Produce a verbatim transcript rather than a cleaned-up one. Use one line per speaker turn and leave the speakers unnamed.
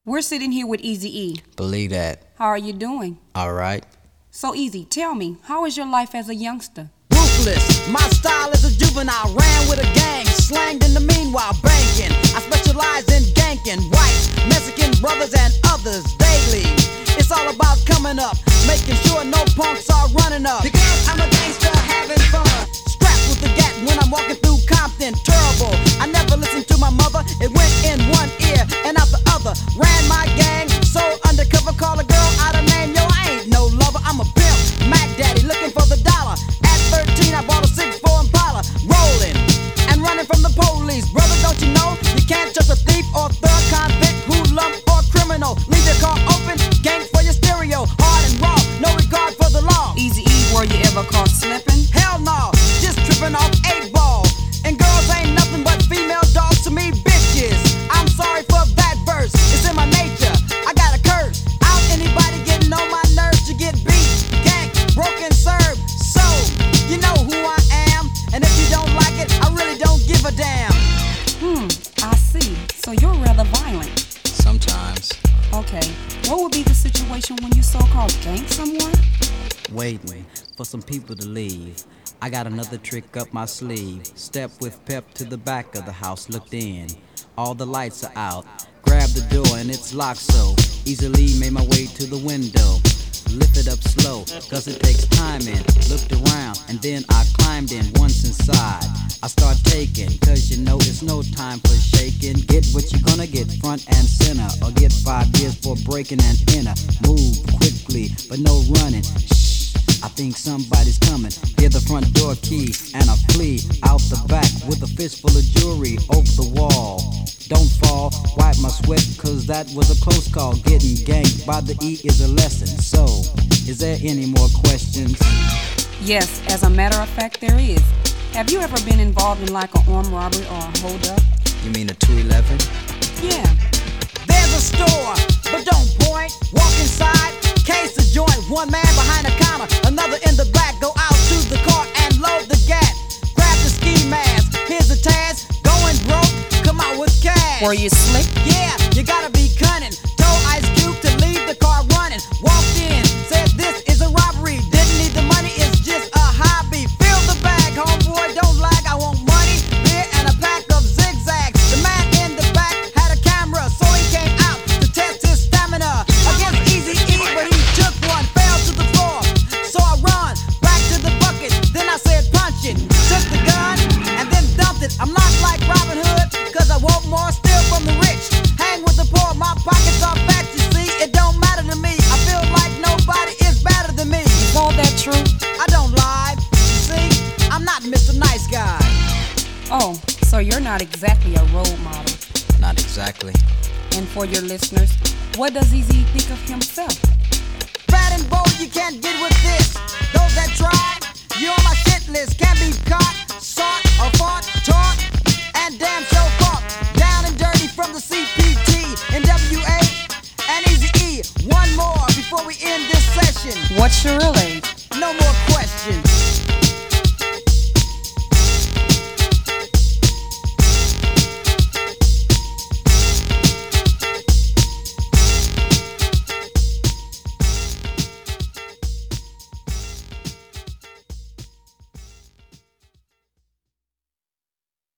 We're sitting here with Eazy-E.
Believe that.
How are you doing?
All right.
So Easy, tell me, how is your life as a youngster?
Ruthless, my style is a juvenile. Ran with a gang, slanged in the meanwhile, banking. I specialize in ganking white, Mexican brothers and others daily. It's all about coming up, making sure no punks are running up. Because I'm a gangster having fun, strapped with the gat when I'm walking through Compton. Terrible, I never listened to my mother. It went in one ear and out the other. Ran my gang, so undercover, call a girl out of name. Yo, I ain't no lover, I'm a pimp, Mac Daddy, looking for the dollar. At thirteen, I bought a six four Impala, rolling and running from the police. Brother, don't you know you can't trust a thief or thug, convict, hoodlum or criminal. Leave your car open, gang for your stereo, hard and raw, no regard for the law.
Eazy-E, were you ever caught slipping?
Hell no, just tripping off eight ball. And girls ain't nothing but female dogs to me, bitches. I'm sorry for that verse, it's in my nature. I got a curse. Out anybody getting on my nerves to get beat, gank, broken, served. So you know who I am, and if you don't like it, I really don't give a damn.
Hmm, I see. So you're rather violent.
Sometimes.
Okay, what would be the situation when you so-called gank someone?
Waiting for some people to leave. I got another trick up my sleeve. Step with pep to the back of the house, looked in. All the lights are out. Grabbed the door and it's locked, so easily made my way to the window. Lifted up slow, cause it takes time in. Looked around and then I climbed in. Once inside, I start taking, cause you know it's no time for shaking. Get what you're gonna get, front and center, or get five years for breaking and enter. Move quickly, but no running. Shh, I think somebody's coming. Hear the front door key and I flee out the back with a fistful of jewelry over the wall. Don't fall, wipe my sweat, cause that was a close call. Getting ganked by the E is a lesson. So, is there any more questions?
Yes, as a matter of fact, there is. Have you ever been involved in like an armed robbery or a hold-up?
You mean a two eleven?
Yeah.
There's a store, but don't point. Walk inside, case a joint. One man behind the counter, another in the back. Go out to the car and load the gat. Grab the ski mask, here's a task. Going broke, come out with cash.
Were you slick?
Yeah, you gotta be cunning. Told Ice Cube to leave the car running. Walked in, said this is a robbery. Didn't need the money, it's just a hobby. Fill the bag, homeboy, don't lag. I want money, beer, and a pack of zigzags. The man in the back had a camera, so he came out to test his stamina against Eazy-E, but he took one, fell to the floor. So I run back to the bucket, then I said punch it. Took the gun and then dumped it. I'm not like Robin Hood, cause I want more, steal from the rich. Hang with the poor, my pockets are fat, you see. It don't matter to me, I feel like nobody is better than me.
Is all that true?
I don't lie, you see, I'm not Mister Nice Guy.
Oh, so you're not exactly a role model.
Not exactly.
And for your listeners, what does Eazy think of himself?
Fat and bold, you can't get with this. Those that try, you're on my shit list. Can't be caught, sought, or fought, taught, and damn so caught. Down and dirty from the C P T, N W A, and Eazy-E. One more before we end this session.
What's your real